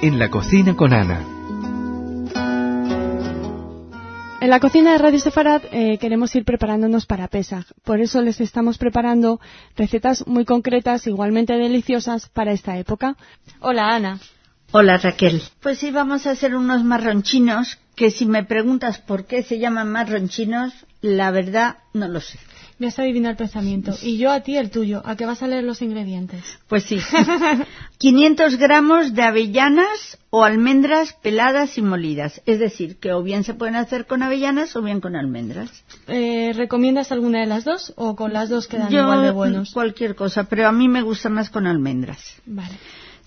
en la cocina con Ana. En la cocina de Radio Sefarad queremos ir preparándonos para Pesaj. Por eso les estamos preparando recetas muy concretas, igualmente deliciosas para esta época. Hola, Ana. Hola, Raquel. Pues sí, vamos a hacer unos marronchinos que si me preguntas por qué se llaman marronchinos, la verdad no lo sé. Me has adivinado el pensamiento. Y yo a ti el tuyo. ¿A qué vas a leer los ingredientes? Pues sí. 500 gramos de avellanas o almendras peladas y molidas. Es decir, que o bien se pueden hacer con avellanas o bien con almendras. ¿Recomiendas alguna de las dos o con las dos quedan igual de buenos? Cualquier cosa, pero a mí me gusta más con almendras. Vale.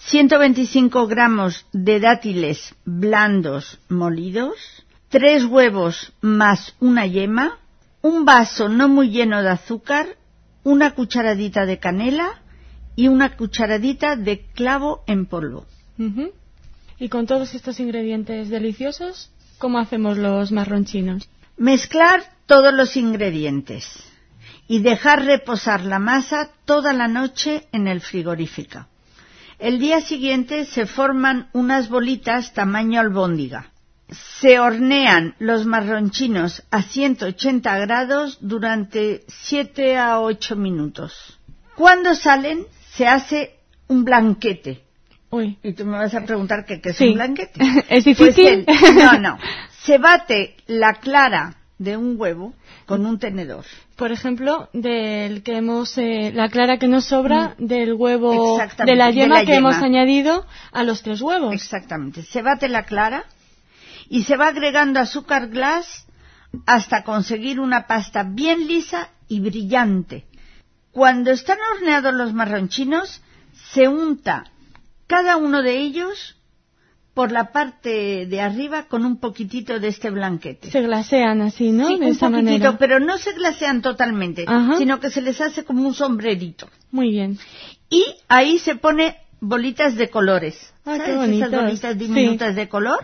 125 gramos de dátiles blandos molidos, 3 huevos más una yema, un vaso no muy lleno de azúcar, una cucharadita de canela y una cucharadita de clavo en polvo. Uh-huh. Y con todos estos ingredientes deliciosos, ¿cómo hacemos los marronchinos? Mezclar todos los ingredientes y dejar reposar la masa toda la noche en el frigorífico. El día siguiente se forman unas bolitas tamaño albóndiga. Se hornean los marronchinos a 180 grados durante 7 a 8 minutos. Cuando salen, se hace un blanquete. Uy. Y tú me vas a preguntar qué es sí. un blanquete. ¿Es difícil? Pues no. Se bate la clara de un huevo con un tenedor. Por ejemplo, del que hemos la clara que nos sobra del huevo, de la yema que hemos añadido a los 3 huevos. Exactamente. Se bate la clara y se va agregando azúcar glass hasta conseguir una pasta bien lisa y brillante. Cuando están horneados los marronchinos, se unta cada uno de ellos por la parte de arriba con un poquitito de este blanquete. Se glasean así, ¿no? Sí, de un esa poquitito, manera. pero no se glasean totalmente, Ajá. sino que se les hace como un sombrerito. Muy bien. Y ahí se pone bolitas de colores. Ah, ¿sabes? qué bonitas. Esas bolitas diminutas sí. de color.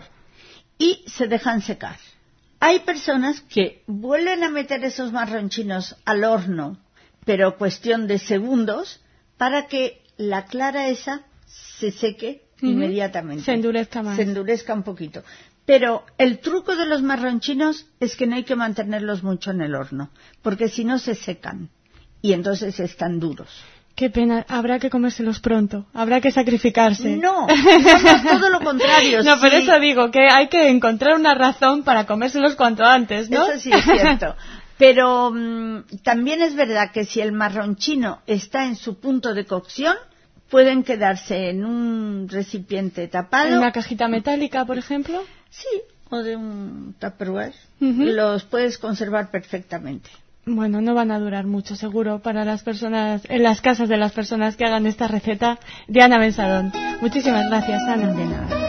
Y se dejan secar. Hay personas que vuelven a meter esos marronchinos al horno, pero cuestión de segundos, para que la clara esa se seque inmediatamente. Se endurezca más. Se endurezca un poquito. Pero el truco de los marronchinos es que no hay que mantenerlos mucho en el horno, porque si no se secan y entonces están duros. Qué pena, habrá que comérselos pronto, habrá que sacrificarse. No, digamos todo lo contrario. No, sí. por eso digo que hay que encontrar una razón para comérselos cuanto antes, ¿no? Eso sí es cierto. Pero también es verdad que si el marronchino está en su punto de cocción, pueden quedarse en un recipiente tapado. ¿En una cajita metálica, por ejemplo? Sí, o de un Tupperware. Los puedes conservar perfectamente. Bueno, no van a durar mucho, seguro, para las personas, en las casas de las personas que hagan esta receta de Ana Bensadón. Muchísimas gracias, Ana. De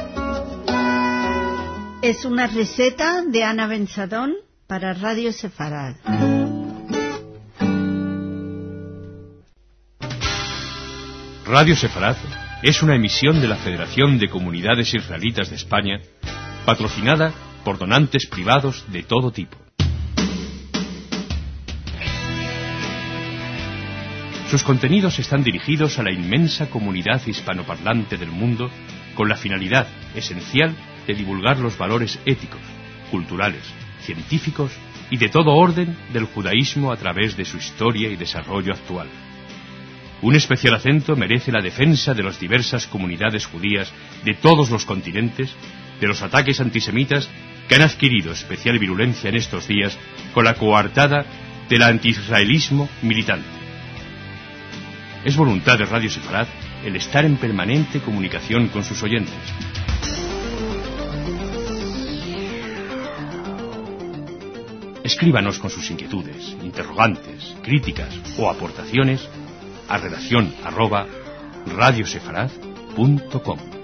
nada. Es una receta de Ana Bensadón para Radio Sefarad. Radio Sefarad es una emisión de la Federación de Comunidades Israelitas de España, patrocinada por donantes privados de todo tipo. Sus contenidos están dirigidos a la inmensa comunidad hispanoparlante del mundo con la finalidad esencial de divulgar los valores éticos, culturales, científicos y de todo orden del judaísmo a través de su historia y desarrollo actual. Un especial acento merece la defensa de las diversas comunidades judías de todos los continentes de los ataques antisemitas que han adquirido especial virulencia en estos días con la coartada del antiisraelismo militante. Es voluntad de Radio Sefarad el estar en permanente comunicación con sus oyentes. Escríbanos con sus inquietudes, interrogantes, críticas o aportaciones a redacción@radiosefarad.com.